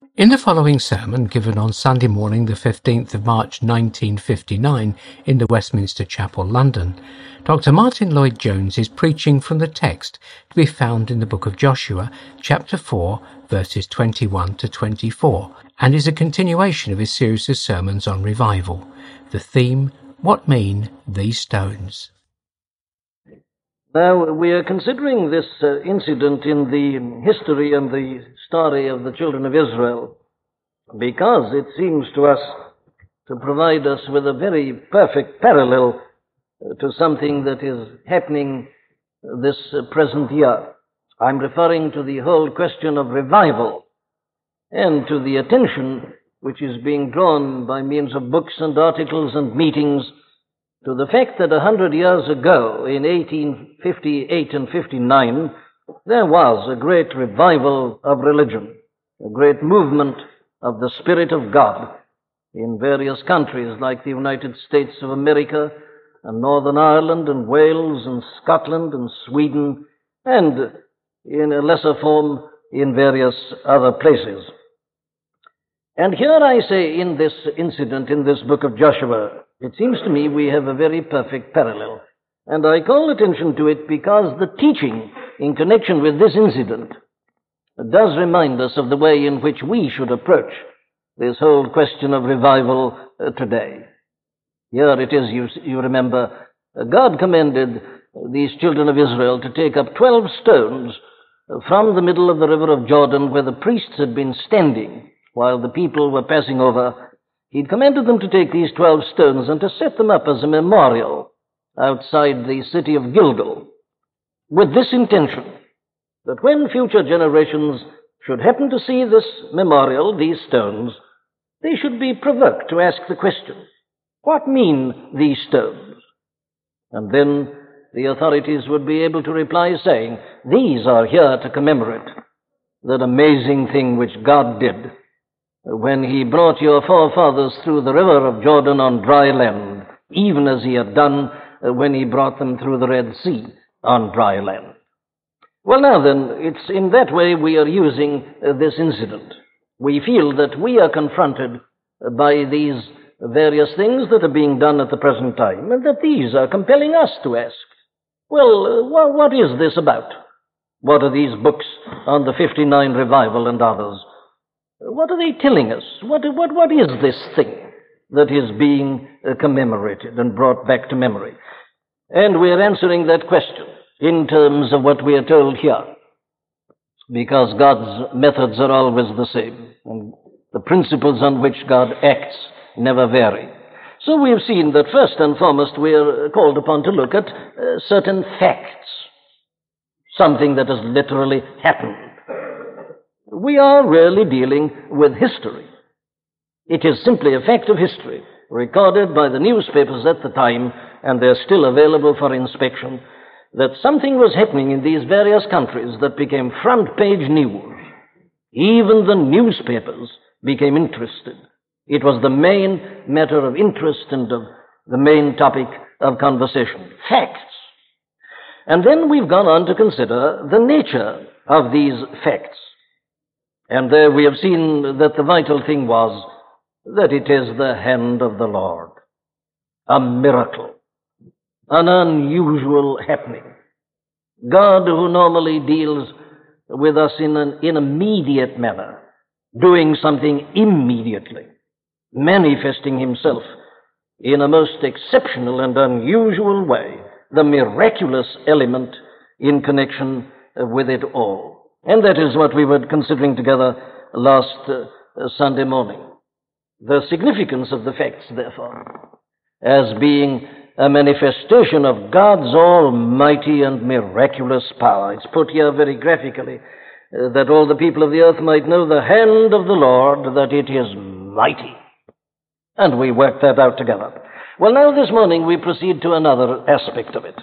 In the following sermon, given on Sunday morning, the 15th of March 1959 in the Westminster Chapel, London, Dr. Martyn Lloyd-Jones is preaching from the text to be found in the book of Joshua, chapter 4, verses 21 to 24, and is a continuation of his series of sermons on revival. The theme, What Mean These Stones? Now, we are considering this incident in the history and the story of the children of Israel because it seems to us to provide us with a very perfect parallel to something that is happening this present year. I'm referring to the whole question of revival and to the attention which is being drawn by means of books and articles and meetings to the fact that 100 years ago, in 1858 and 59, there was a great revival of religion, a great movement of the Spirit of God in various countries like the United States of America and Northern Ireland and Wales and Scotland and Sweden, and in a lesser form in various other places. And here I say in this incident, in this book of Joshua, it seems to me we have a very perfect parallel. And I call attention to it because the teaching in connection with this incident does remind us of the way in which we should approach this whole question of revival today. Here it is, you remember, God commanded these children of Israel to take up 12 stones from the middle of the river of Jordan where the priests had been standing while the people were passing over. He'd commanded them to take these 12 stones and to set them up as a memorial outside the city of Gilgal, with this intention, that when future generations should happen to see this memorial, these stones, they should be provoked to ask the question, what mean these stones? And then the authorities would be able to reply saying, these are here to commemorate that amazing thing which God did when he brought your forefathers through the river of Jordan on dry land, even as he had done when he brought them through the Red Sea on dry land. Well, now then, it's in that way we are using this incident. We feel that we are confronted by these various things that are being done at the present time, and that these are compelling us to ask, well, what is this about? What are these books on the 59 revival and others? What are they telling us? What is this thing that is being commemorated and brought back to memory? And we're answering that question in terms of what we are told here, because God's methods are always the same, and the principles on which God acts never vary. So we have seen that first and foremost we are called upon to look at certain facts, something that has literally happened. We are really dealing with history. It is simply a fact of history, recorded by the newspapers at the time, and they're still available for inspection, that something was happening in these various countries that became front-page news. Even the newspapers became interested. It was the main matter of interest and of the main topic of conversation. Facts. And then we've gone on to consider the nature of these facts. And there we have seen that the vital thing was that it is the hand of the Lord. A miracle. An unusual happening. God, who normally deals with us in an immediate manner, doing something immediately, manifesting himself in a most exceptional and unusual way, the miraculous element in connection with it all. And that is what we were considering together last Sunday morning. The significance of the facts, therefore, as being a manifestation of God's almighty and miraculous power. It's put here very graphically, that all the people of the earth might know the hand of the Lord, that it is mighty. And we worked that out together. Well, now this morning we proceed to another aspect of it.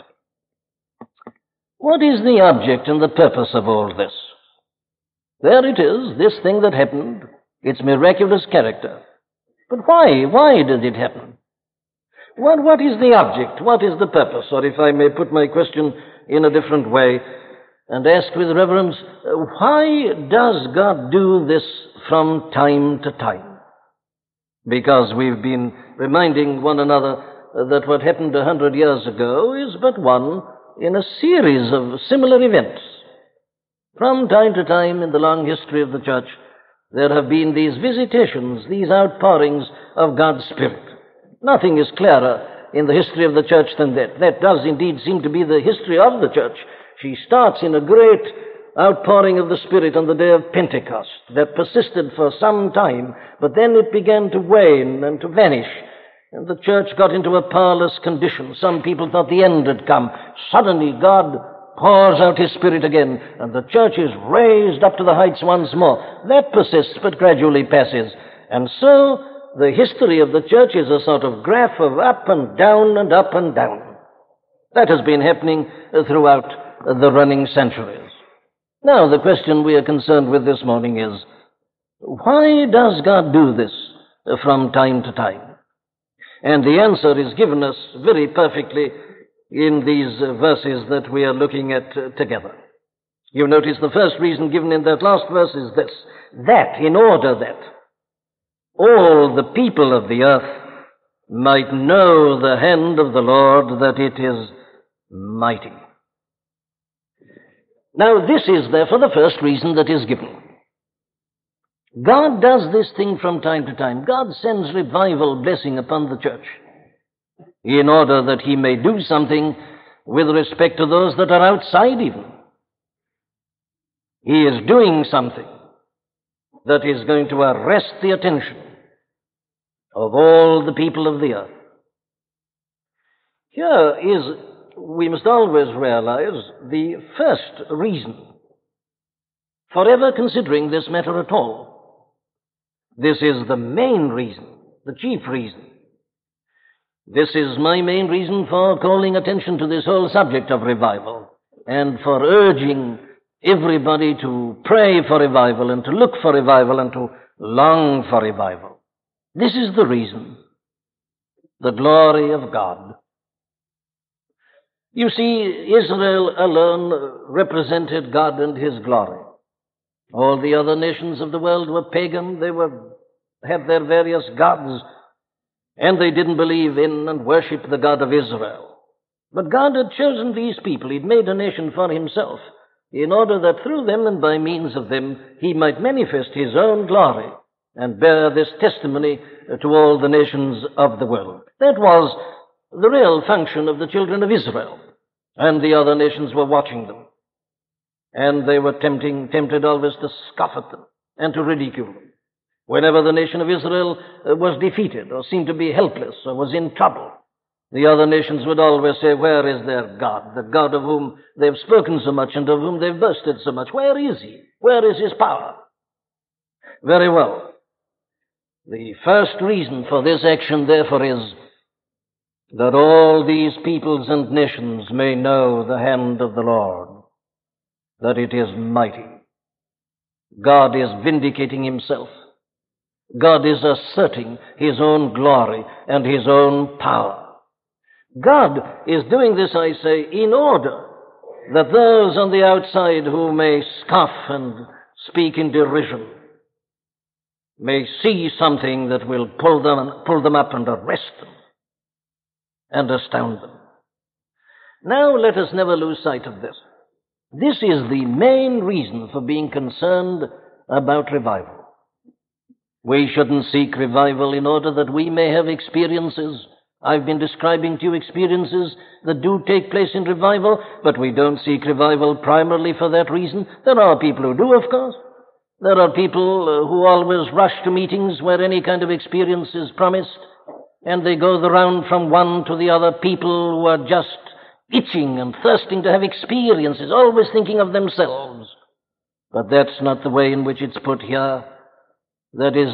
What is the object and the purpose of all this? There it is, this thing that happened, its miraculous character. But why? Why did it happen? What is the object? What is the purpose? Or if I may put my question in a different way and ask with reverence, why does God do this from time to time. Because we've been reminding one another that what happened 100 years ago is but one in a series of similar events. From time to time in the long history of the church, there have been these visitations, these outpourings of God's Spirit. Nothing is clearer in the history of the church than that. That does indeed seem to be the history of the church. She starts in a great outpouring of the Spirit on the day of Pentecost that persisted for some time, but then it began to wane and to vanish, and the church got into a powerless condition. Some people thought the end had come. Suddenly God pours out His Spirit again, and the church is raised up to the heights once more. That persists, but gradually passes. And so the history of the church is a sort of graph of up and down and up and down. That has been happening throughout the running centuries. Now, the question we are concerned with this morning is, why does God do this from time to time? And the answer is given us very perfectly in these verses that we are looking at together. You notice the first reason given in that last verse is this, that in order that all the people of the earth might know the hand of the Lord, that it is mighty. Now, this is therefore the first reason that is given. God does this thing from time to time. God sends revival blessing upon the church in order that He may do something with respect to those that are outside even. He is doing something that is going to arrest the attention of all the people of the earth. Here is, we must always realize, the first reason for ever considering this matter at all. This is the main reason, the chief reason. This is my main reason for calling attention to this whole subject of revival and for urging everybody to pray for revival and to look for revival and to long for revival. This is the reason, the glory of God. You see, Israel alone represented God and His glory. All the other nations of the world were pagan. They had their various gods, and they didn't believe in and worship the God of Israel. But God had chosen these people. He'd made a nation for Himself, in order that through them and by means of them He might manifest His own glory and bear this testimony to all the nations of the world. That was the real function of the children of Israel, and the other nations were watching them. And they were tempted always to scoff at them and to ridicule them. Whenever the nation of Israel was defeated or seemed to be helpless or was in trouble, the other nations would always say, where is their God, the God of whom they've spoken so much and of whom they've boasted so much? Where is He? Where is His power? Very well. The first reason for this action, therefore, is that all these peoples and nations may know the hand of the Lord, that it is mighty. God is vindicating Himself. God is asserting His own glory and His own power. God is doing this, I say, in order that those on the outside who may scoff and speak in derision may see something that will pull them up and arrest them and astound them. Now let us never lose sight of this. This is the main reason for being concerned about revival. We shouldn't seek revival in order that we may have experiences. I've been describing to you experiences that do take place in revival, but we don't seek revival primarily for that reason. There are people who do, of course. There are people who always rush to meetings where any kind of experience is promised, and they go the round from one to the other, people who are just itching and thirsting to have experiences, always thinking of themselves. But that's not the way in which it's put here. That is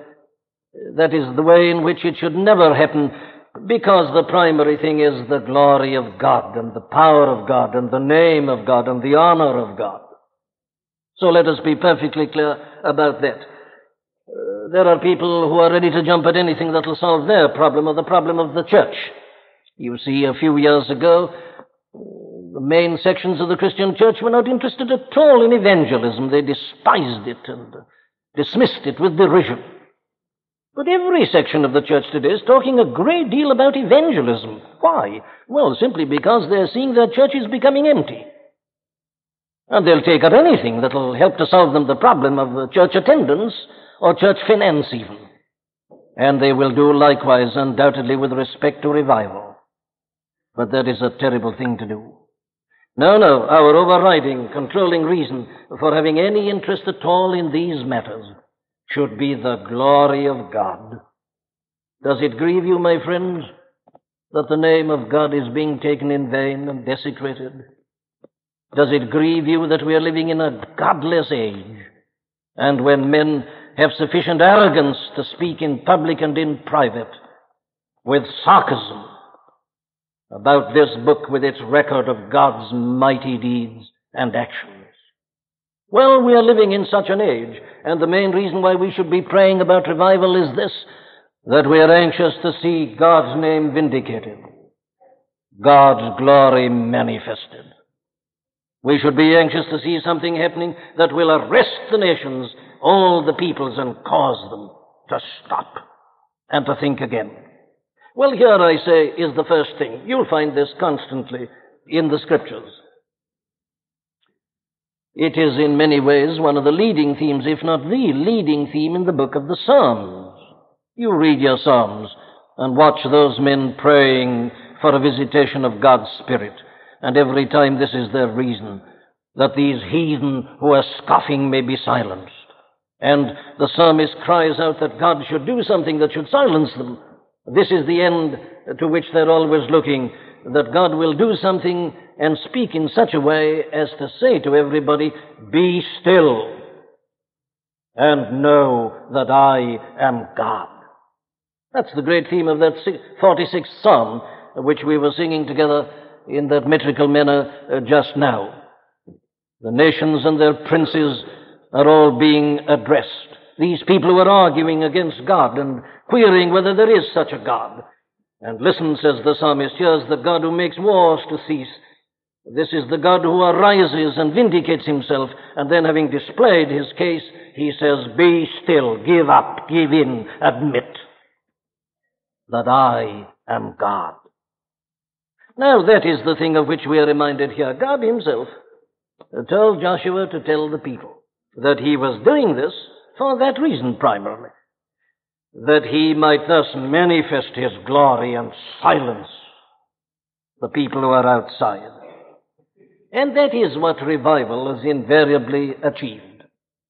the way in which it should never happen, because the primary thing is the glory of God and the power of God and the name of God and the honor of God. So let us be perfectly clear about that. There are people who are ready to jump at anything that will solve their problem or the problem of the church. You see, a few years ago, the main sections of the Christian church were not interested at all in evangelism. They despised it and dismissed it with derision. But every section of the church today is talking a great deal about evangelism. Why? Well, simply because they're seeing their churches becoming empty. And they'll take out anything that'll help to solve them the problem of church attendance or church finance even. And they will do likewise, undoubtedly, with respect to revival. But that is a terrible thing to do. No, our overriding, controlling reason for having any interest at all in these matters should be the glory of God. Does it grieve you, my friends, that the name of God is being taken in vain and desecrated? Does it grieve you that we are living in a godless age, and when men have sufficient arrogance to speak in public and in private with sarcasm about this book with its record of God's mighty deeds and actions? Well, we are living in such an age, and the main reason why we should be praying about revival is this, that we are anxious to see God's name vindicated, God's glory manifested. We should be anxious to see something happening that will arrest the nations, all the peoples, and cause them to stop and to think again. Well, here, I say, is the first thing. You'll find this constantly in the Scriptures. It is in many ways one of the leading themes, if not the leading theme, in the book of the Psalms. You read your Psalms and watch those men praying for a visitation of God's Spirit. And every time this is their reason, that these heathen who are scoffing may be silenced. And the psalmist cries out that God should do something that should silence them. This is the end to which they're always looking, that God will do something and speak in such a way as to say to everybody, "Be still and know that I am God." That's the great theme of that 46th Psalm, which we were singing together in that metrical manner just now. The nations and their princes are all being addressed. These people who are arguing against God and querying whether there is such a God. And listen, says the psalmist, here's the God who makes wars to cease. This is the God who arises and vindicates himself, and then having displayed his case, he says, "Be still, give up, give in, admit that I am God." Now, that is the thing of which we are reminded here. God himself told Joshua to tell the people that he was doing this for that reason primarily, that he might thus manifest his glory and silence the people who are outside. And that is what revival has invariably achieved.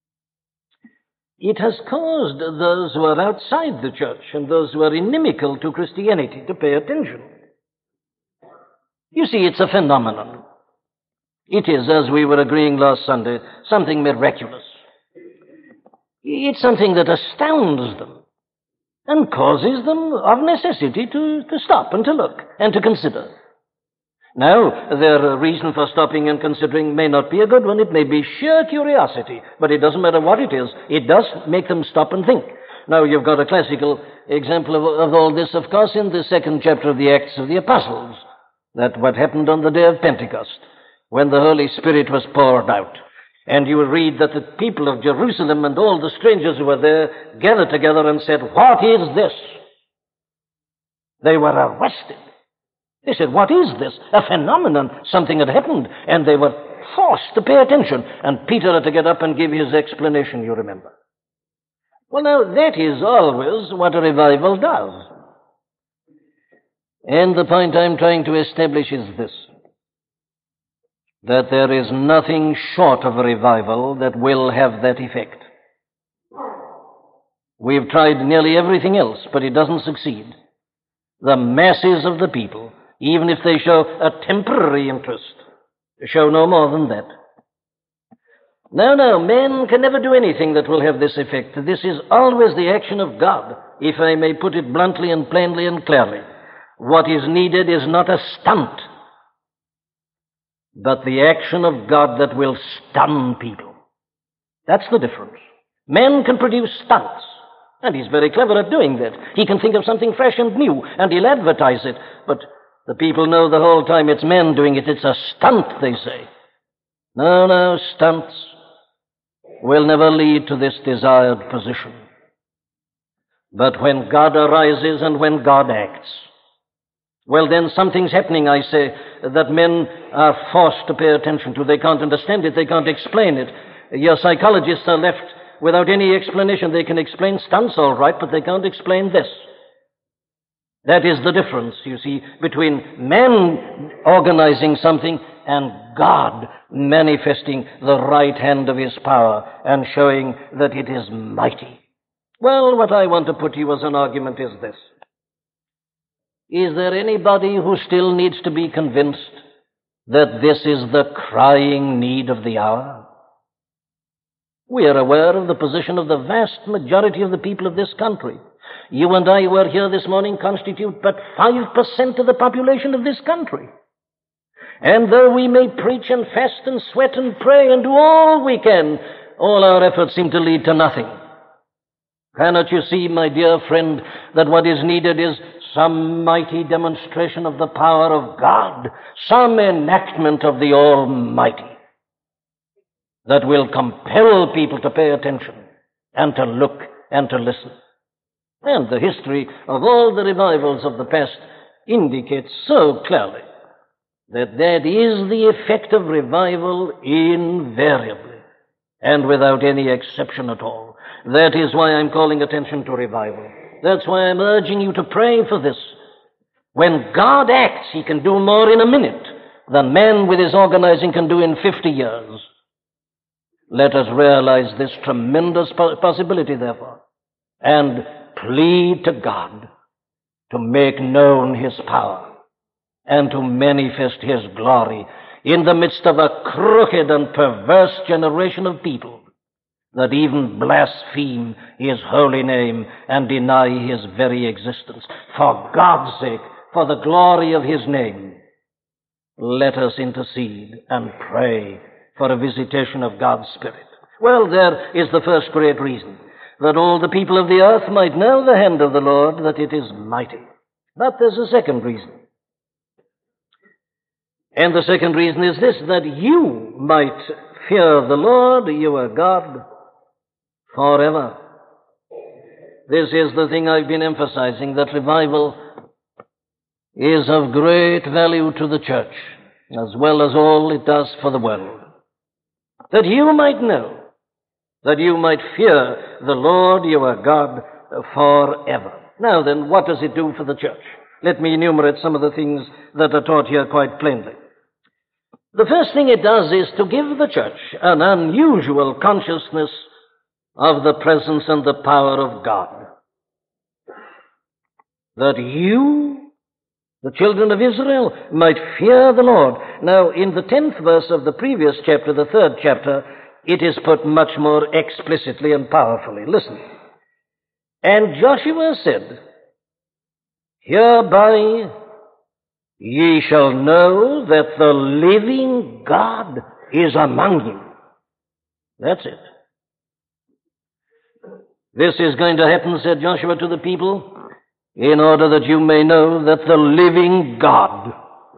It has caused those who are outside the church and those who are inimical to Christianity to pay attention. You see, it's a phenomenon. It is, as we were agreeing last Sunday, something miraculous. It's something that astounds them and causes them of necessity to stop and to look and to consider. Now, their reason for stopping and considering may not be a good one. It may be sheer curiosity, but it doesn't matter what it is. It does make them stop and think. Now, you've got a classical example of all this, of course, in the 2nd chapter of the Acts of the Apostles. That what happened on the day of Pentecost, when the Holy Spirit was poured out. And you will read that the people of Jerusalem and all the strangers who were there gathered together and said, "What is this?" They were arrested. They said, "What is this?" A phenomenon, something had happened, and they were forced to pay attention. And Peter had to get up and give his explanation, you remember. Well, now, that is always what a revival does. And the point I'm trying to establish is this, that there is nothing short of a revival that will have that effect. We've tried nearly everything else, but it doesn't succeed. The masses of the people, even if they show a temporary interest, show no more than that. No, men can never do anything that will have this effect. This is always the action of God, if I may put it bluntly and plainly and clearly. What is needed is not a stunt, but the action of God that will stun people. That's the difference. Men can produce stunts, and he's very clever at doing that. He can think of something fresh and new, and he'll advertise it, but the people know the whole time it's men doing it. It's a stunt, they say. No, stunts will never lead to this desired position. But when God arises and when God acts, well, then something's happening, I say, that men are forced to pay attention to. They can't understand it. They can't explain it. Your psychologists are left without any explanation. They can explain stunts all right, but they can't explain this. That is the difference, you see, between man organizing something and God manifesting the right hand of his power and showing that it is mighty. Well, what I want to put to you as an argument is this. Is there anybody who still needs to be convinced that this is the crying need of the hour? We are aware of the position of the vast majority of the people of this country. You and I who are here this morning constitute but 5% of the population of this country. And though we may preach and fast and sweat and pray and do all we can, all our efforts seem to lead to nothing. Cannot you see, my dear friend, that what is needed is some mighty demonstration of the power of God, some enactment of the Almighty that will compel people to pay attention and to look and to listen. And the history of all the revivals of the past indicates so clearly that that is the effect of revival invariably and without any exception at all. That is why I'm calling attention to revival. That's why I'm urging you to pray for this. When God acts, he can do more in a minute than man with his organizing can do in 50 years. Let us realize this tremendous possibility, therefore, and plead to God to make known his power and to manifest his glory in the midst of a crooked and perverse generation of people that even blaspheme his holy name and deny his very existence. For God's sake, for the glory of his name, let us intercede and pray for a visitation of God's Spirit. Well, there is the first great reason, that all the people of the earth might know the hand of the Lord, that it is mighty. But there's a second reason. And the second reason is this, that you might fear the Lord, your God, forever. This is the thing I've been emphasizing, that revival is of great value to the church, as well as all it does for the world. That you might know, that you might fear the Lord your God forever. Now then, what does it do for the church? Let me enumerate some of the things that are taught here quite plainly. The first thing it does is to give the church an unusual consciousness of the presence and the power of God. That you, the children of Israel, might fear the Lord. Now, in the 10th verse of the previous chapter, the 3rd chapter, it is put much more explicitly and powerfully. Listen. And Joshua said, hereby ye shall know that the living God is among you. That's it. This is going to happen, said Joshua to the people, in order that you may know that the living God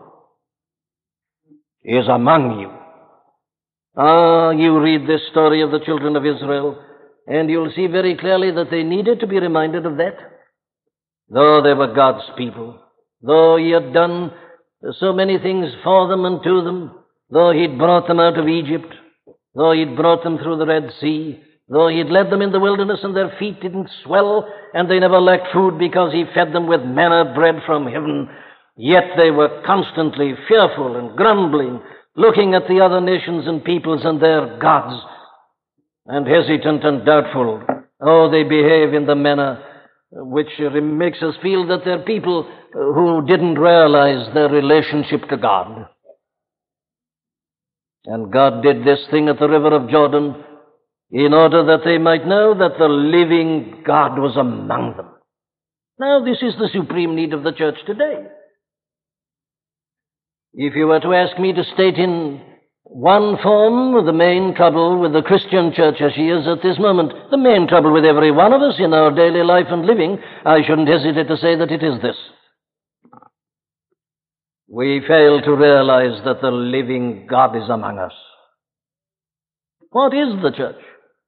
is among you. You read this story of the children of Israel, and you'll see very clearly that they needed to be reminded of that. Though they were God's people, though he had done so many things for them and to them, though he'd brought them out of Egypt, though he'd brought them through the Red Sea, though he'd led them in the wilderness and their feet didn't swell and they never lacked food because he fed them with manna bread from heaven, yet they were constantly fearful and grumbling, looking at the other nations and peoples and their gods, and hesitant and doubtful. Oh, they behave in the manner which makes us feel that they're people who didn't realize their relationship to God. And God did this thing at the river of Jordan in order that they might know that the living God was among them. Now, this is the supreme need of the church today. If you were to ask me to state in one form the main trouble with the Christian church as she is at this moment, the main trouble with every one of us in our daily life and living, I shouldn't hesitate to say that it is this. We fail to realize that the living God is among us. What is the church?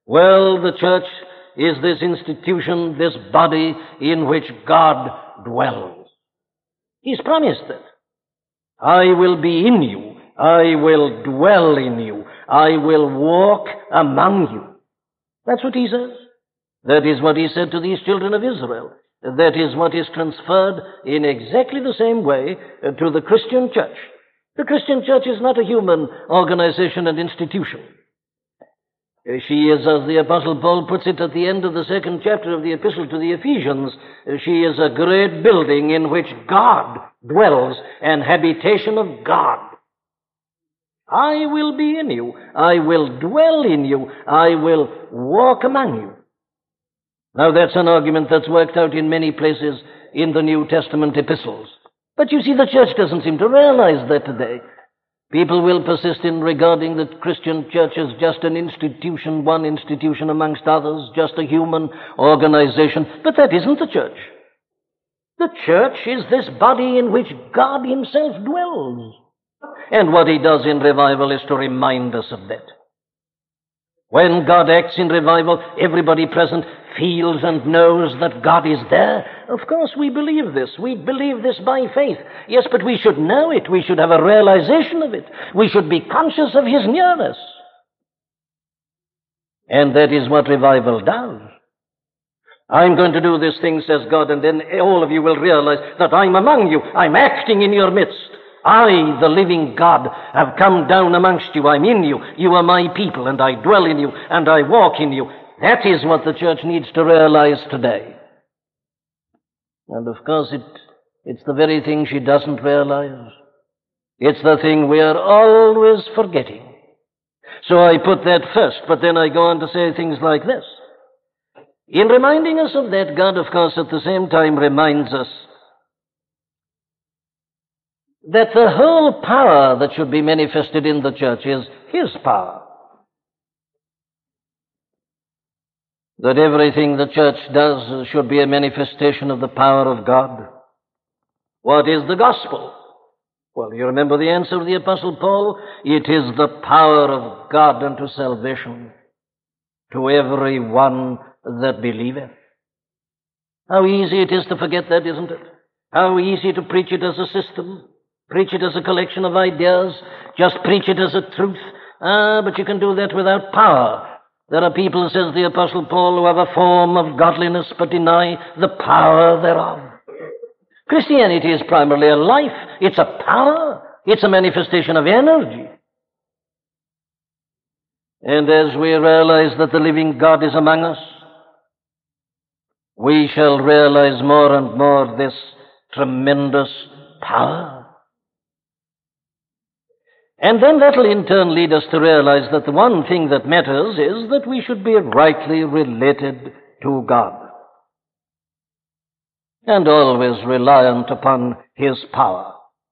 Well, the church is this institution, this body in which God dwells. He's promised that. I will be in you. I will dwell in you. I will walk among you. That's what he says. That is what he said to these children of Israel. That is what is transferred in exactly the same way to the Christian church. The Christian church is not a human organization and institution. She is, as the Apostle Paul puts it at the end of the 2nd chapter of the Epistle to the Ephesians, she is a great building in which God dwells, an habitation of God. I will be in you. I will dwell in you. I will walk among you. Now, that's an argument that's worked out in many places in the New Testament epistles. But you see, the church doesn't seem to realize that today. People will persist in regarding the Christian church as just an institution, one institution amongst others, just a human organization. But that isn't the church. The church is this body in which God himself dwells. And what he does in revival is to remind us of that. When God acts in revival, everybody present feels and knows that God is there. Of course, we believe this. We believe this by faith. Yes, but we should know it. We should have a realization of it. We should be conscious of his nearness. And that is what revival does. I'm going to do this thing, says God, and then all of you will realize that I'm among you. I'm acting in your midst. I, the living God, have come down amongst you. I'm in you. You are my people, and I dwell in you, and I walk in you. That is what the church needs to realize today. And of course, it's the very thing she doesn't realize. It's the thing we are always forgetting. So I put that first, but then I go on to say things like this. In reminding us of that, God, of course, at the same time reminds us that the whole power that should be manifested in the church is his power. That everything the church does should be a manifestation of the power of God. What is the gospel? Well, you remember the answer of the Apostle Paul? It is the power of God unto salvation to every one that believeth. How easy it is to forget that, isn't it? How easy to preach it as a system, preach it as a collection of ideas, just preach it as a truth. But you can do that without power. There are people, says the Apostle Paul, who have a form of godliness but deny the power thereof. Christianity is primarily a life. It's a power. It's a manifestation of energy. And as we realize that the living God is among us, we shall realize more and more this tremendous power. And then that will in turn lead us to realize that the one thing that matters is that we should be rightly related to God and always reliant upon his power.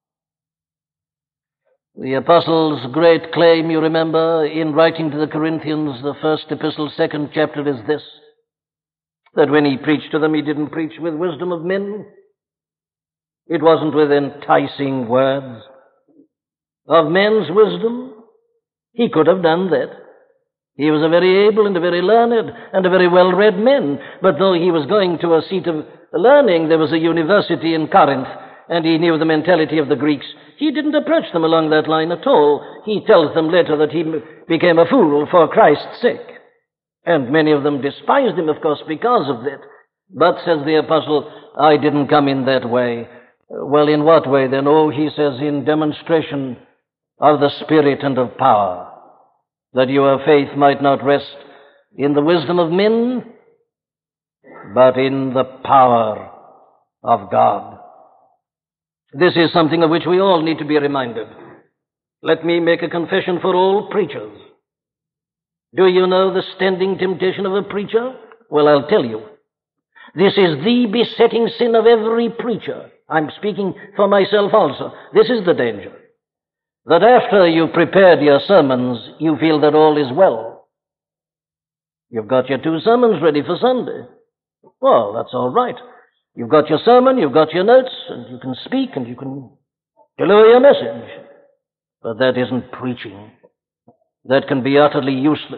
The Apostle's great claim, you remember, in writing to the Corinthians, the 1st epistle, 2nd chapter, is this, that when he preached to them, he didn't preach with wisdom of men. It wasn't with enticing words of men's wisdom. He could have done that. He was a very able and a very learned and a very well-read man. But though he was going to a seat of learning, there was a university in Corinth, and he knew the mentality of the Greeks. He didn't approach them along that line at all. He tells them later that he became a fool for Christ's sake. And many of them despised him, of course, because of that. But, says the apostle, I didn't come in that way. Well, in what way then? Oh, he says, in demonstration of the Spirit and of power, that your faith might not rest in the wisdom of men, but in the power of God. This is something of which we all need to be reminded. Let me make a confession for all preachers. Do you know the standing temptation of a preacher? Well, I'll tell you. This is the besetting sin of every preacher. I'm speaking for myself also. This is the danger. That after you've prepared your sermons, you feel that all is well. You've got your 2 sermons ready for Sunday. Well, that's all right. You've got your sermon, you've got your notes, and you can speak and you can deliver your message. But that isn't preaching. That can be utterly useless.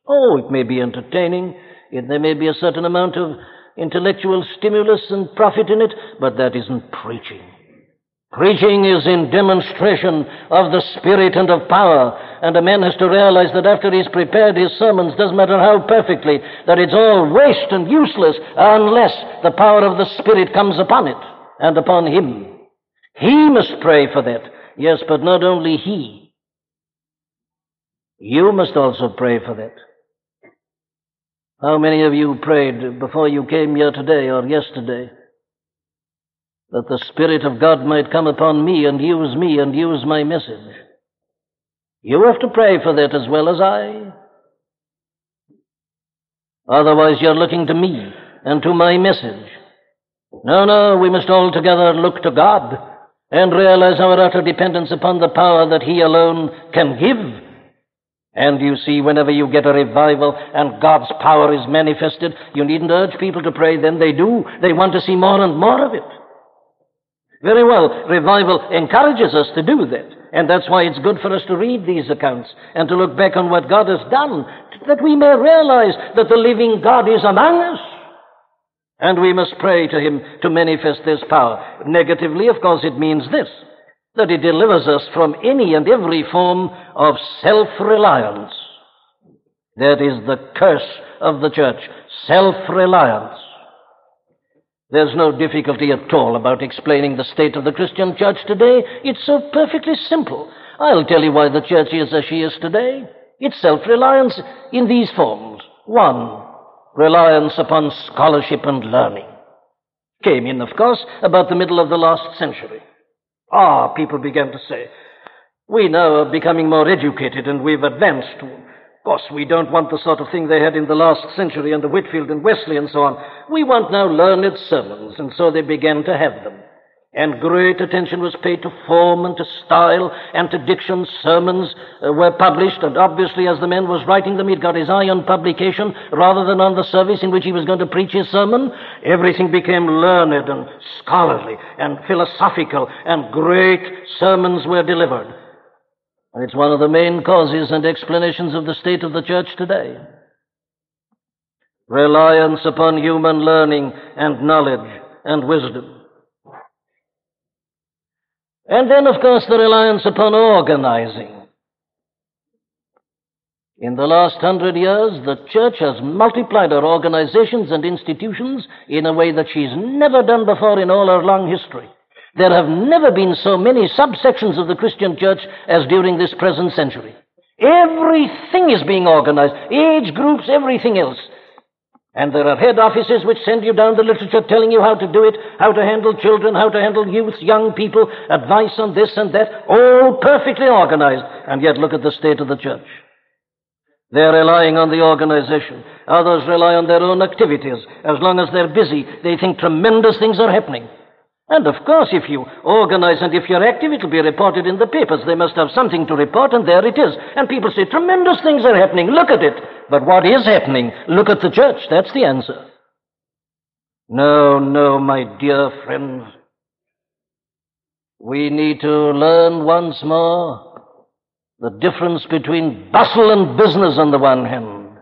Oh, it may be entertaining. There may be a certain amount of intellectual stimulus and profit in it, but that isn't preaching. Preaching is in demonstration of the Spirit and of power, and a man has to realize that after he's prepared his sermons, doesn't matter how perfectly, that it's all waste and useless unless the power of the Spirit comes upon it and upon him. He must pray for that. Yes, but not only he. You must also pray for that. How many of you prayed before you came here today or yesterday that the Spirit of God might come upon me and use my message? You have to pray for that as well as I. Otherwise you're looking to me and to my message. No, we must all together look to God and realize our utter dependence upon the power that He alone can give. And you see, whenever you get a revival and God's power is manifested, you needn't urge people to pray, then they do. They want to see more and more of it. Very well, revival encourages us to do that. And that's why it's good for us to read these accounts and to look back on what God has done, that we may realize that the living God is among us. And we must pray to Him to manifest this power. Negatively, of course, it means this, that He delivers us from any and every form of self-reliance. That is the curse of the church, self-reliance. There's no difficulty at all about explaining the state of the Christian church today. It's so perfectly simple. I'll tell you why the church is as she is today. It's self-reliance in these forms. One, reliance upon scholarship and learning. Came in, of course, about the middle of the last century. People began to say, we now are becoming more educated and we've advanced. Of course, we don't want the sort of thing they had in the last century under Whitefield and Wesley and so on. We want now learned sermons, and so they began to have them. And great attention was paid to form and to style and to diction. Sermons were published, and obviously as the man was writing them, he'd got his eye on publication rather than on the service in which he was going to preach his sermon. Everything became learned and scholarly and philosophical, and great sermons were delivered. And it's one of the main causes and explanations of the state of the church today. Reliance upon human learning and knowledge and wisdom. And then, of course, the reliance upon organizing. In the last 100 years, the church has multiplied her organizations and institutions in a way that she's never done before in all her long history. There have never been so many subsections of the Christian church as during this present century. Everything is being organized, age groups, everything else. And there are head offices which send you down the literature telling you how to do it, how to handle children, how to handle youth, young people, advice on this and that, all perfectly organized. And yet look at the state of the church. They're relying on the organization. Others rely on their own activities. As long as they're busy, they think tremendous things are happening. And of course, if you organize and if you're active, it'll be reported in the papers. They must have something to report, and there it is. And people say, tremendous things are happening. Look at it. But what is happening? Look at the church. That's the answer. No, my dear friends. We need to learn once more the difference between bustle and business on the one hand,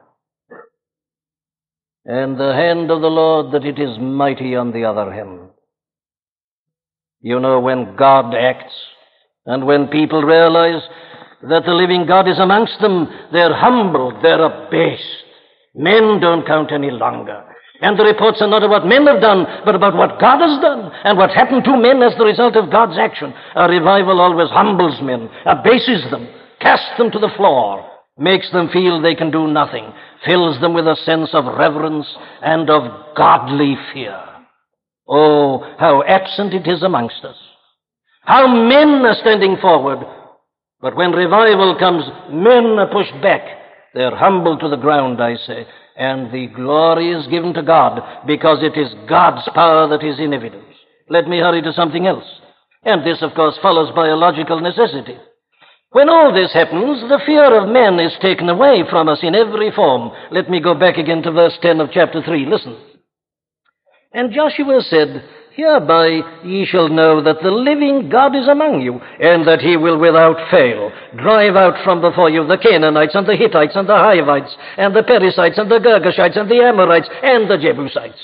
and the hand of the Lord that it is mighty on the other hand. You know, when God acts, and when people realize that the living God is amongst them, they're humbled, they're abased. Men don't count any longer. And the reports are not about men have done, but about what God has done, and what happened to men as the result of God's action. A revival always humbles men, abases them, casts them to the floor, makes them feel they can do nothing, fills them with a sense of reverence and of godly fear. Oh, how absent it is amongst us. How men are standing forward. But when revival comes, men are pushed back. They're humbled to the ground, I say. And the glory is given to God, because it is God's power that is in evidence. Let me hurry to something else. And this, of course, follows by a logical necessity. When all this happens, the fear of men is taken away from us in every form. Let me go back again to verse 10 of chapter 3. Listen. And Joshua said, Hereby ye shall know that the living God is among you, and that he will without fail drive out from before you the Canaanites and the Hittites and the Hivites and the Perizzites and the Girgashites and the Amorites and the Jebusites.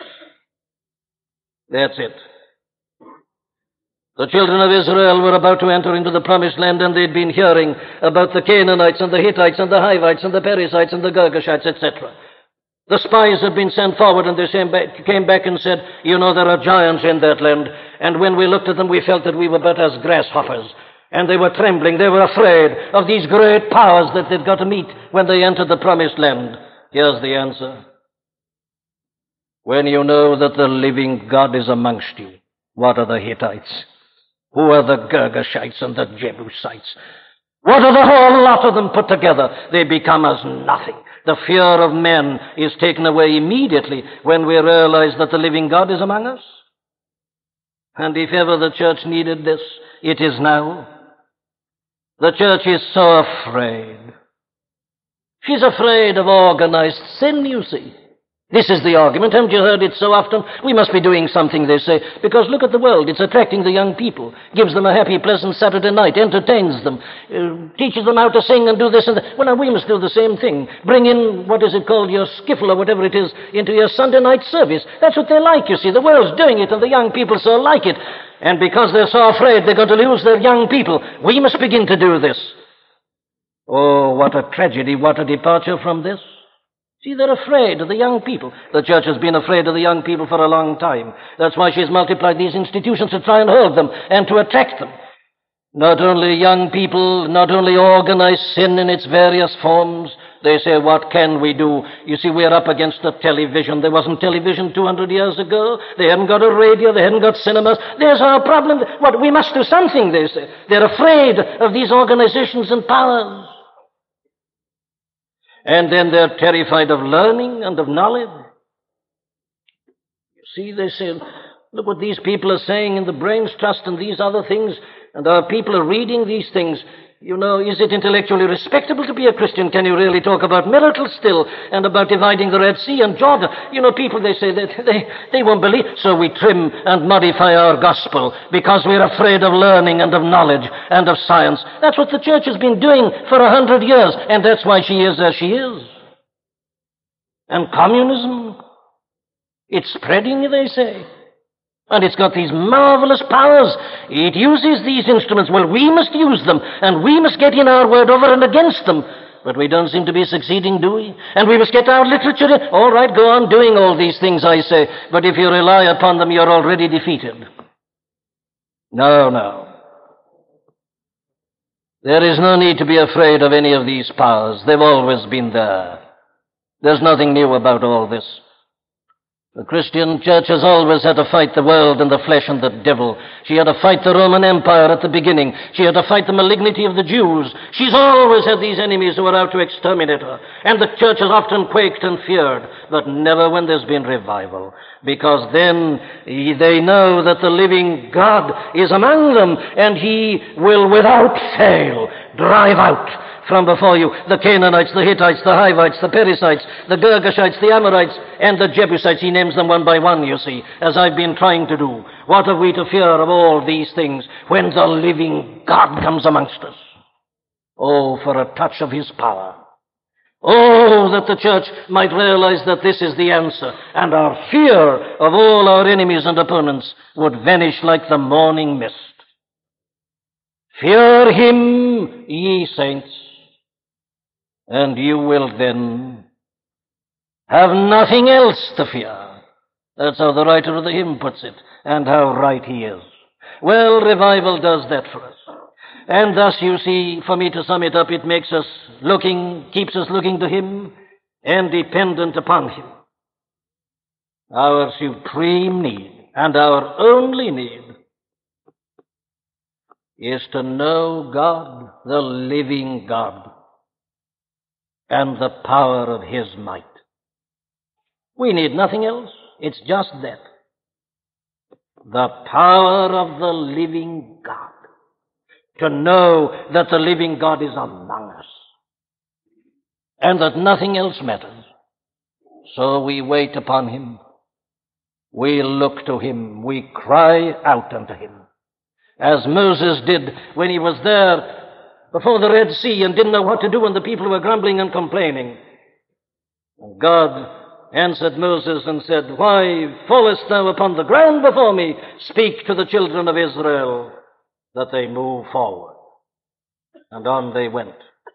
That's it. The children of Israel were about to enter into the promised land, and they'd been hearing about the Canaanites and the Hittites and the Hivites and the Perizzites and the Girgashites, etc. The spies had been sent forward, and they came back and said, you know, there are giants in that land. And when we looked at them, we felt that we were but as grasshoppers. And they were trembling. They were afraid of these great powers that they'd got to meet when they entered the promised land. Here's the answer. When you know that the living God is amongst you, what are the Hittites? Who are the Girgashites and the Jebusites? What are the whole lot of them put together? They become as nothing. The fear of men is taken away immediately when we realize that the living God is among us. And if ever the church needed this, it is now. The church is so afraid. She's afraid of organized sin, you see. This is the argument. Haven't you heard it so often? We must be doing something, they say, because look at the world. It's attracting the young people, gives them a happy, pleasant Saturday night, entertains them, teaches them how to sing and do this and that. Well, now we must do the same thing. Bring in, what is it called, your skiffle or whatever it is, into your Sunday night service. That's what they like, you see. The world's doing it, and the young people so like it. And because they're so afraid they're going to lose their young people, we must begin to do this. Oh, what a tragedy, what a departure from this. See, they're afraid of the young people. The church has been afraid of the young people for a long time. That's why she's multiplied these institutions to try and hold them and to attract them. Not only young people, not only organized sin in its various forms. They say, what can we do? You see, we're up against the television. There wasn't television 200 years ago. They hadn't got a radio. They hadn't got cinemas. There's our problem. What, we must do something, they say. They're afraid of these organizations and powers. And then they're terrified of learning and of knowledge. You see, they say, look what these people are saying in the Brains Trust and these other things, and our people are reading these things. You know, is it intellectually respectable to be a Christian? Can you really talk about miracles still and about dividing the Red Sea and Jordan? You know, people, they say that they won't believe. So we trim and modify our gospel because we're afraid of learning and of knowledge and of science. That's what the church has been doing for 100 years, and that's why she is as she is. And communism, it's spreading, they say. And it's got these marvelous powers. It uses these instruments. Well, we must use them, and we must get in our word over and against them. But we don't seem to be succeeding, do we? And we must get our literature in. All right, go on doing all these things, I say. But if you rely upon them, you're already defeated. No. There is no need to be afraid of any of these powers. They've always been there. There's nothing new about all this. The Christian church has always had to fight the world and the flesh and the devil. She had to fight the Roman Empire at the beginning. She had to fight the malignity of the Jews. She's always had these enemies who are out to exterminate her. And the church has often quaked and feared, but never when there's been revival. Because then they know that the living God is among them, and he will without fail drive out from before you the Canaanites, the Hittites, the Hivites, the Perizzites, the Girgashites, the Amorites, and the Jebusites. He names them one by one, you see, as I've been trying to do. What have we to fear of all these things when the living God comes amongst us? Oh, for a touch of his power. Oh, that the church might realize that this is the answer, and our fear of all our enemies and opponents would vanish like the morning mist. Fear him, ye saints, and you will then have nothing else to fear. That's how the writer of the hymn puts it, and how right he is. Well, revival does that for us. And thus, you see, for me to sum it up, it makes us keeps us looking to him and dependent upon him. Our supreme need and our only need is to know God, the living God, and the power of his might. We need nothing else. It's just that. The power of the living God. To know that the living God is among us. And that nothing else matters. So we wait upon him. We look to him. We cry out unto him. As Moses did when he was there before the Red Sea and didn't know what to do when the people were grumbling and complaining. And God answered Moses and said, Why fallest thou upon the ground before me? Speak to the children of Israel that they move forward. And on they went.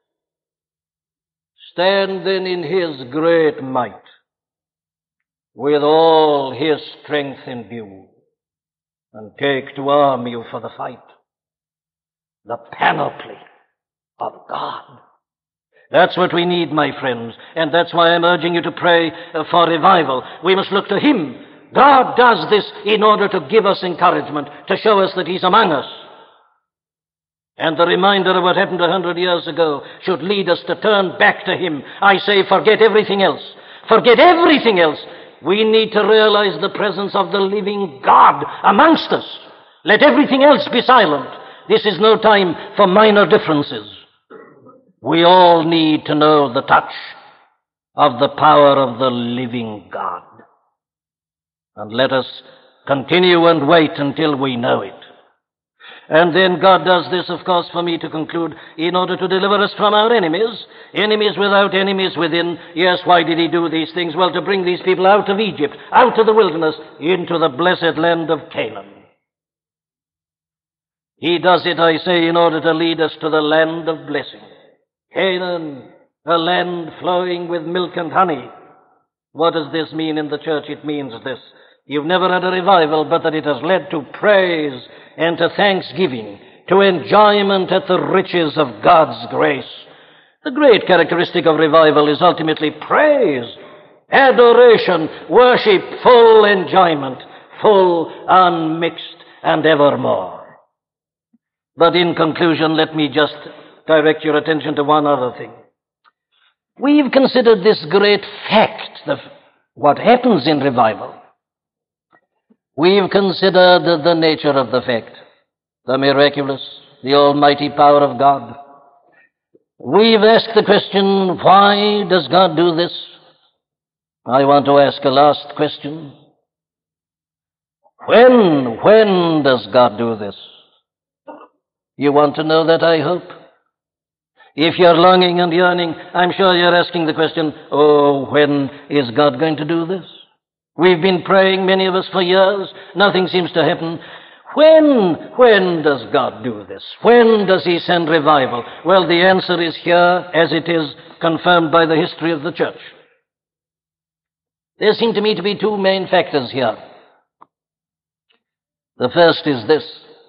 Stand then in his great might, with all his strength in view, and take to arm you for the fight the panoply of God. That's what we need, my friends, and that's why I'm urging you to pray for revival. We must look to him. God does this in order to give us encouragement, to show us that he's among us. And the reminder of what happened 100 years ago should lead us to turn back to him. I say, forget everything else. Forget everything else. We need to realize the presence of the living God amongst us. Let everything else be silent. This is no time for minor differences. We all need to know the touch of the power of the living God. And let us continue and wait until we know it. And then God does this, of course, for me to conclude, in order to deliver us from our enemies, enemies without, enemies within. Yes, why did he do these things? Well, to bring these people out of Egypt, out of the wilderness, into the blessed land of Canaan. He does it, I say, in order to lead us to the land of blessing. Canaan, a land flowing with milk and honey. What does this mean in the church? It means this. You've never had a revival, but that it has led to praise and to thanksgiving, to enjoyment at the riches of God's grace. The great characteristic of revival is ultimately praise, adoration, worship, full enjoyment, full, unmixed, and evermore. But in conclusion, let me just direct your attention to one other thing. We've considered this great fact, what happens in revival. We've considered the nature of the fact, the miraculous, the almighty power of God. We've asked the question, why does God do this? I want to ask a last question. When does God do this? You want to know that, I hope? If you're longing and yearning, I'm sure you're asking the question, when is God going to do this? We've been praying, many of us, for years. Nothing seems to happen. When does God do this? When does he send revival? Well, the answer is here, as it is confirmed by the history of the church. There seem to me to be two main factors here. The first is this.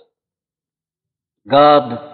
God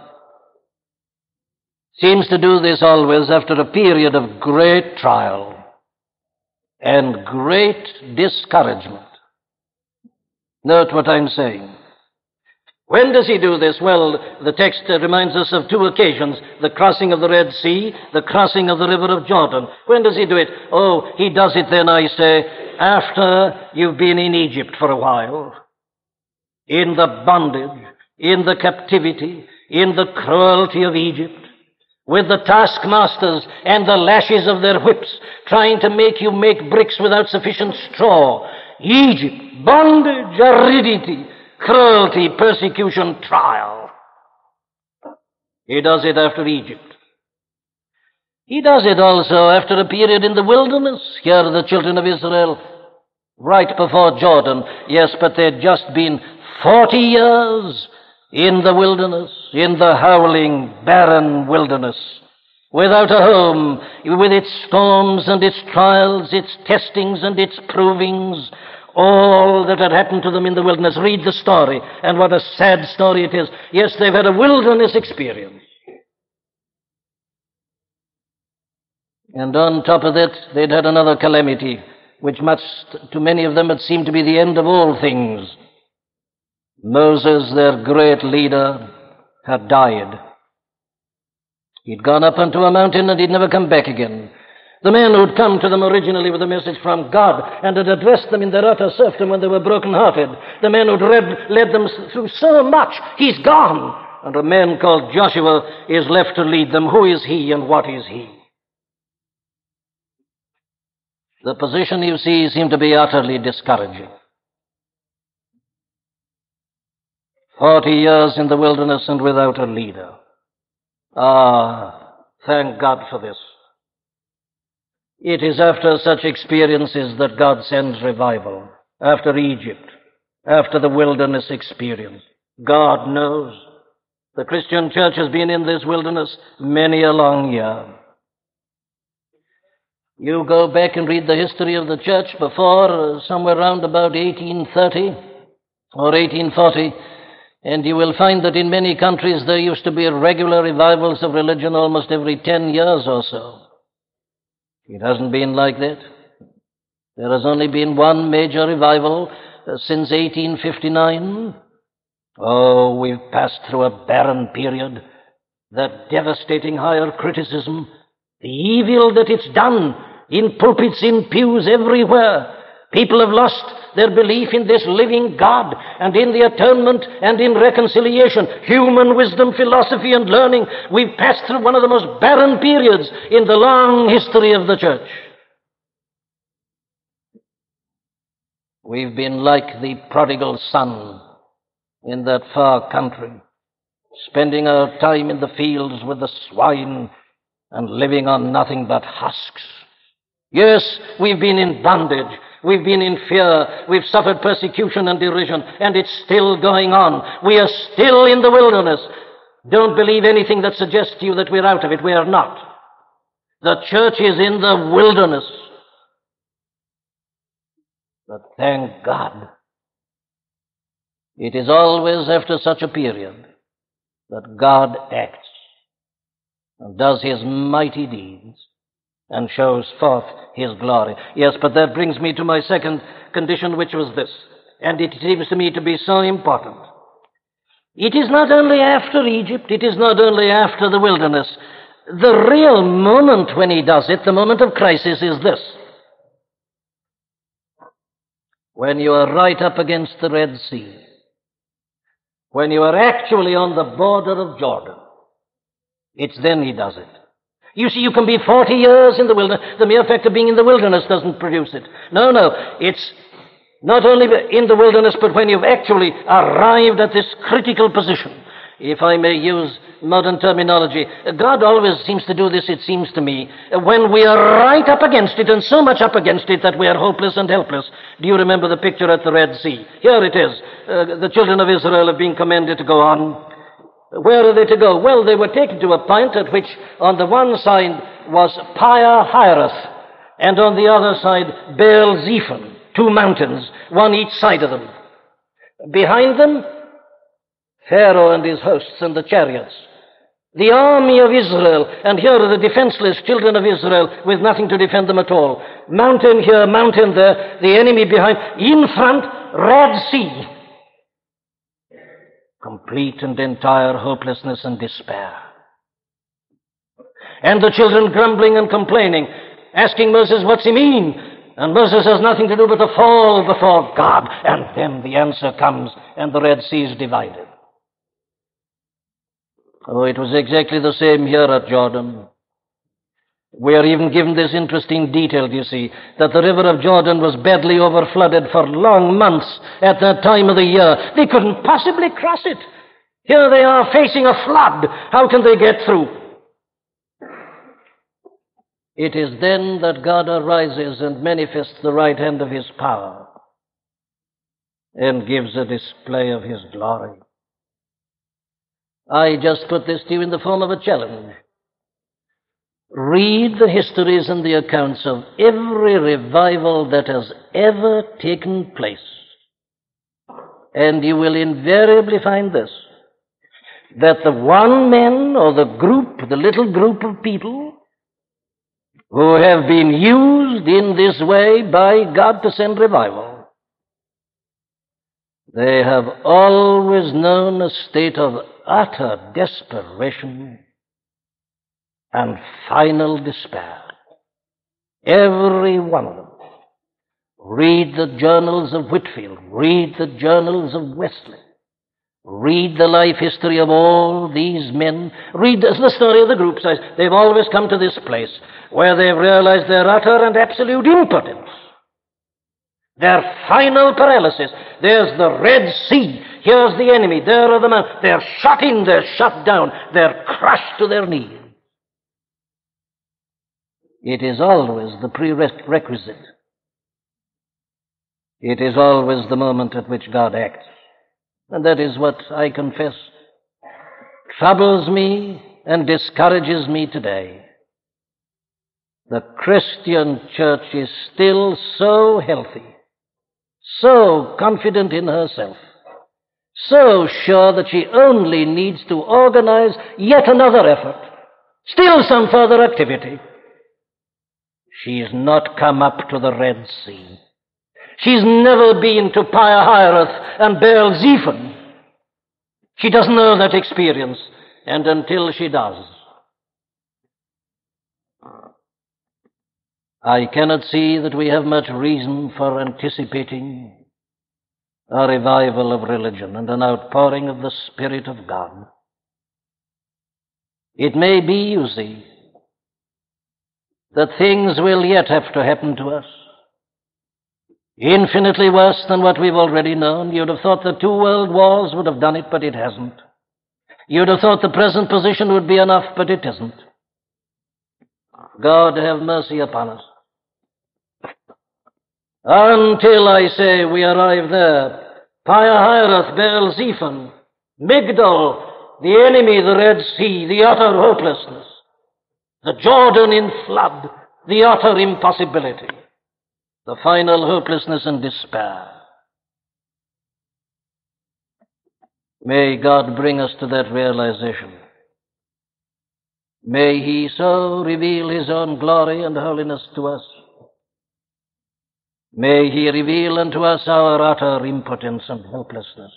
seems to do this always after a period of great trial and great discouragement. Note what I'm saying. When does he do this? Well, the text reminds us of two occasions, the crossing of the Red Sea, the crossing of the river of Jordan. When does he do it? He does it then, I say, after you've been in Egypt for a while, in the bondage, in the captivity, in the cruelty of Egypt, with the taskmasters and the lashes of their whips, trying to make you make bricks without sufficient straw. Egypt, bondage, aridity, cruelty, persecution, trial. He does it after Egypt. He does it also after a period in the wilderness. Here are the children of Israel, right before Jordan. Yes, but they'd just been 40 years in the wilderness, in the howling, barren wilderness, without a home, with its storms and its trials, its testings and its provings, all that had happened to them in the wilderness. Read the story, and what a sad story it is. Yes, they've had a wilderness experience. And on top of that, they'd had another calamity, which must, to many of them, had seemed to be the end of all things. Moses, their great leader, had died. He'd gone up onto a mountain and he'd never come back again. The man who'd come to them originally with a message from God and had addressed them in their utter serfdom when they were broken-hearted, the man who'd led them through so much, he's gone. And a man called Joshua is left to lead them. Who is he and what is he? The position, you see, seemed to be utterly discouraging. 40 years in the wilderness and without a leader. Ah, thank God for this. It is after such experiences that God sends revival. After Egypt, after the wilderness experience. God knows the Christian church has been in this wilderness many a long year. You go back and read the history of the church before, somewhere around about 1830 or 1840, and you will find that in many countries there used to be regular revivals of religion almost every 10 years or so. It hasn't been like that. There has only been one major revival since 1859. Oh, we've passed through a barren period. That devastating higher criticism, the evil that it's done in pulpits, in pews, everywhere. People have lost their belief in this living God and in the atonement and in reconciliation, human wisdom, philosophy, and learning. We've passed through one of the most barren periods in the long history of the church. We've been like the prodigal son in that far country, spending our time in the fields with the swine and living on nothing but husks. Yes, we've been in bondage. We've been in fear. We've suffered persecution and derision, and it's still going on. We are still in the wilderness. Don't believe anything that suggests to you that we're out of it. We are not. The church is in the wilderness. But thank God, it is always after such a period that God acts and does his mighty deeds and shows forth his glory. Yes, but that brings me to my second condition, which was this, and it seems to me to be so important. It is not only after Egypt, it is not only after the wilderness. The real moment when he does it, the moment of crisis, is this. When you are right up against the Red Sea, when you are actually on the border of Jordan, it's then he does it. You see, you can be 40 years in the wilderness. The mere fact of being in the wilderness doesn't produce it. No, it's not only in the wilderness, but when you've actually arrived at this critical position. If I may use modern terminology, God always seems to do this, it seems to me, when we are right up against it, and so much up against it that we are hopeless and helpless. Do you remember the picture at the Red Sea? Here it is. The children of Israel have been commanded to go on. Where are they to go? Well, they were taken to a point at which on the one side was Pi-hahiroth, and on the other side Baal-zephon, two mountains, one each side of them. Behind them, Pharaoh and his hosts and the chariots. The army of Israel, and here are the defenseless children of Israel with nothing to defend them at all. Mountain here, mountain there, the enemy behind. In front, Red Sea. Complete and entire hopelessness and despair. And the children grumbling and complaining, asking Moses, what's he mean? And Moses has nothing to do but to fall before God. And then the answer comes, and the Red Sea is divided. Oh, it was exactly the same here at Jordan. We are even given this interesting detail, you see, that the river of Jordan was badly overflooded for long months at that time of the year. They couldn't possibly cross it. Here they are facing a flood. How can they get through? It is then that God arises and manifests the right hand of his power and gives a display of his glory. I just put this to you in the form of a challenge. Read the histories and the accounts of every revival that has ever taken place, and you will invariably find this, that the one man or the group, the little group of people who have been used in this way by God to send revival, they have always known a state of utter desperation and final despair. Every one of them. Read the journals of Whitefield. Read the journals of Wesley. Read the life history of all these men. Read the story of the group size. They've always come to this place where they've realized their utter and absolute impotence, their final paralysis. There's the Red Sea. Here's the enemy. There are the men. They're shut in. They're shut down. They're crushed to their knees. It is always the prerequisite. It is always the moment at which God acts. And that is what I confess troubles me and discourages me today. The Christian church is still so healthy, so confident in herself, so sure that she only needs to organize yet another effort, still some further activity. She's not come up to the Red Sea. She's never been to Pi-hahiroth and Baal-zephon. She doesn't know that experience, and until she does, I cannot see that we have much reason for anticipating a revival of religion and an outpouring of the Spirit of God. It may be, you see, that things will yet have to happen to us, infinitely worse than what we've already known. You'd have thought the 2 world wars would have done it, but it hasn't. You'd have thought the present position would be enough, but it isn't. God have mercy upon us. Until, I say, we arrive there, Pi-hahiroth, Baal-zephon, Migdol, the enemy, the Red Sea, the utter hopelessness, the Jordan in flood, the utter impossibility, the final hopelessness and despair. May God bring us to that realization. May He so reveal His own glory and holiness to us. May He reveal unto us our utter impotence and helplessness.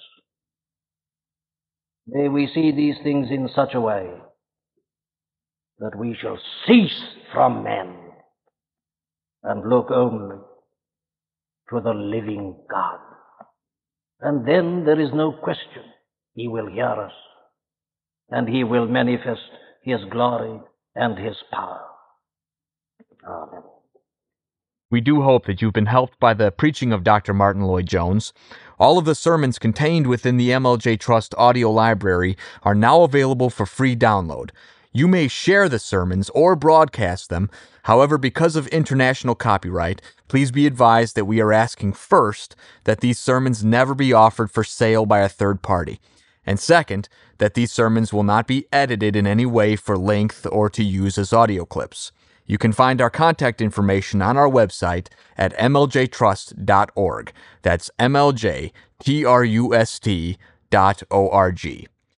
May we see these things in such a way that we shall cease from men and look only to the living God. And then there is no question. He will hear us, and He will manifest His glory and His power. Amen. We do hope that you've been helped by the preaching of Dr. Martyn Lloyd-Jones. All of the sermons contained within the MLJ Trust audio library are now available for free download. You may share the sermons or broadcast them. However, because of international copyright, please be advised that we are asking first that these sermons never be offered for sale by a third party. And second, that these sermons will not be edited in any way for length or to use as audio clips. You can find our contact information on our website at mljtrust.org. That's mljtrust.org.